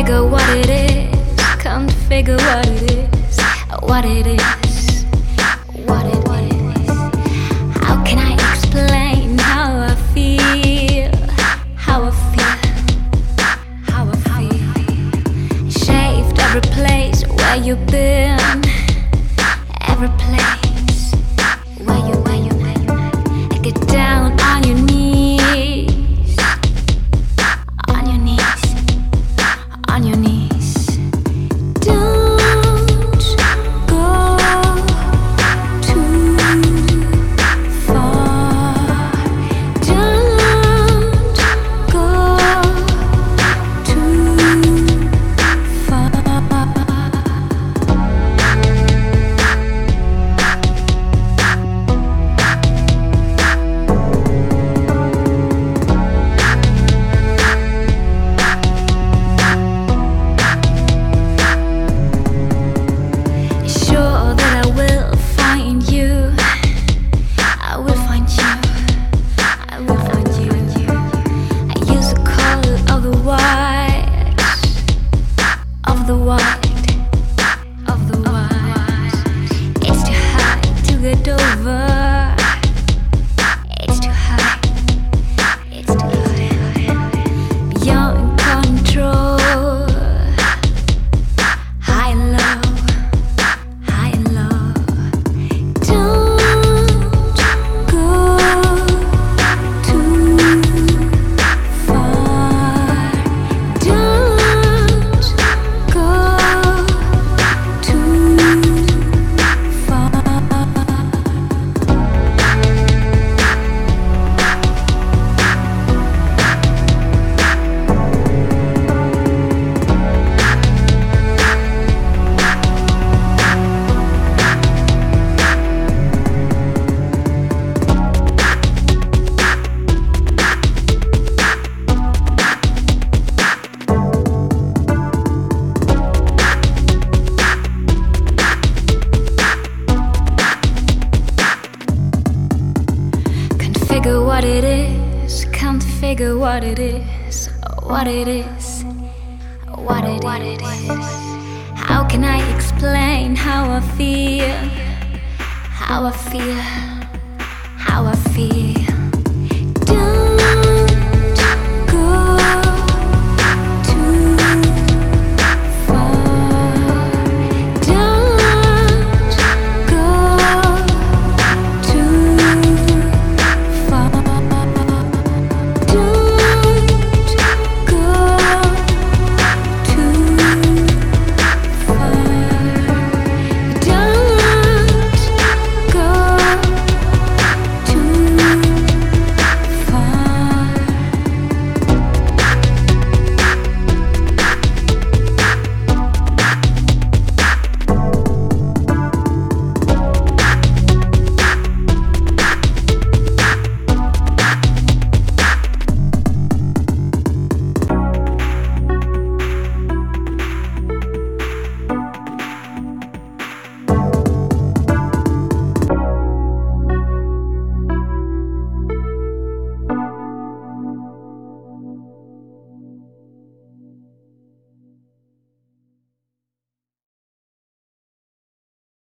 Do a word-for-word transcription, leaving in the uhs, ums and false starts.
figure what it is, can't figure what it is, what it is, what it is. How can I explain how I feel, how I feel, how I feel? Shaved every place where you've been, every place where you, where you been. Get down on your knees, on your knees, on your knees. Don't go too far. Don't go too far. Sure that I will find you, I will find you, I will find you. I use the color of the white, of the white, of the white. It's too high to get over. It's too high, it's too high. Beyond control. High and low, high and low. Don't go too far. Don't go too far. Can't figure what it is, can't figure what it is, what it is, what it, what it is. How can I explain how I feel, how I feel, how I feel?